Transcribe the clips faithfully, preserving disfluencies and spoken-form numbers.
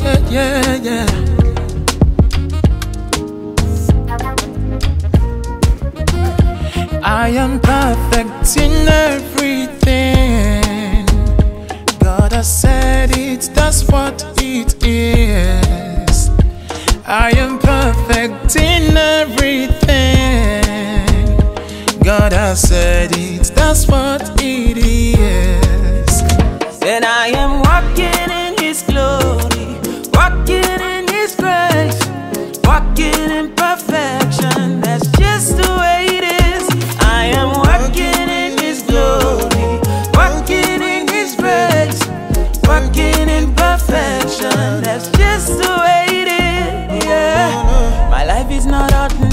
Yeah, yeah, yeah. I am perfect in everything. God has said it, that's what it is. I am perfect in everything. God has said it, that's what it is. And I am walking in His glory, walking in His grace, walking in perfection. That's just the way it is. I am walking in His glory, walking in His grace, walking in perfection. That's just the way it is. Yeah. My life is not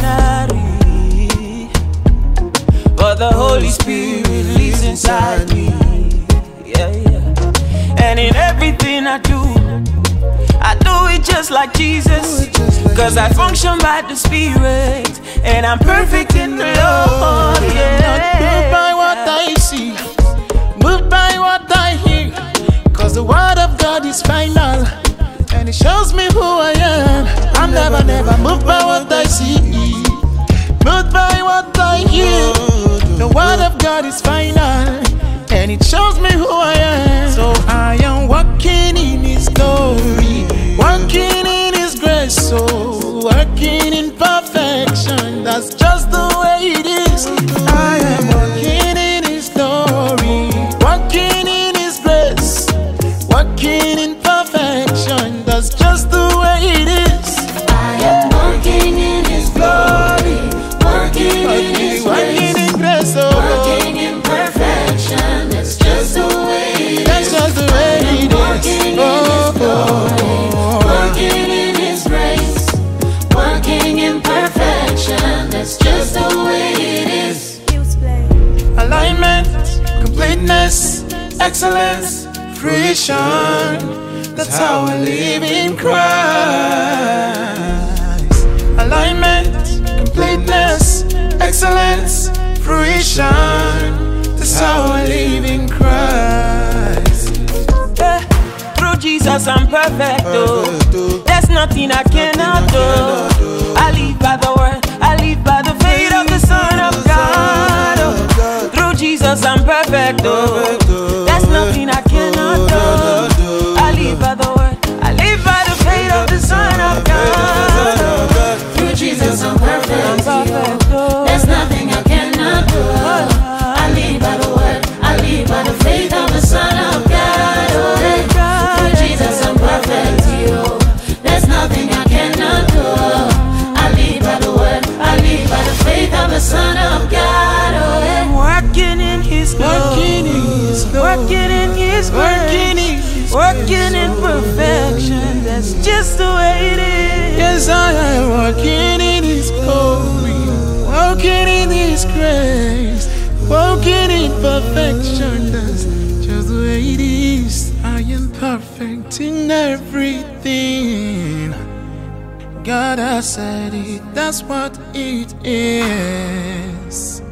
ordinary, but the Holy Spirit lives inside me. Yeah, yeah. And in everything I do, I do it just like Jesus, cause I function by the Spirit, and I'm perfect in the Lord. Yeah. Not moved by what I see, moved by what I hear, cause the word of God is final, and it shows me who I am. I'm never, never moved by what I see, moved by what I hear. The word of God is final, and it shows me who I am. So I am walking in His glory, walking in His grace, so working in perfection. That's just the way it is. I am walking in His glory, walking in His grace, working in perfection. That's just the way it is. I am working in His glory, working in His working in grace, oh, working in perfection. That's just the way it is. that's just the way it is. Working in His glory, working in His grace, working in perfection. That's just the way it is. Alignment, completeness, excellence, fruition. That's how I live in Christ. Alignment, completeness, excellence, fruition. That's how I live in Christ. Yeah. Through Jesus I'm perfect, oh. There's nothing I cannot do. I live by the word, I live by the faith of the Son of God, oh. Through Jesus I'm perfect, oh. There's nothing I cannot do. I live by the word, I live by the faith of the Son of God, oh. Through Jesus I'm perfect. I'm perfect, oh. There's nothing I cannot do. I live by the word, I live by the faith of the Son of God. Oh, through Jesus I'm perfect. You, there's nothing I cannot do. I live by the word, I live by the faith of the Son of God. Oh, I'm working in His Working in glory, His glory, working in His working grace, in His working in perfection. That's just the way it is. Yes, I am walking in His glory, walking in His grace, walking in perfection. That's just the way it is. I am perfect in everything. God has said it, that's what it is.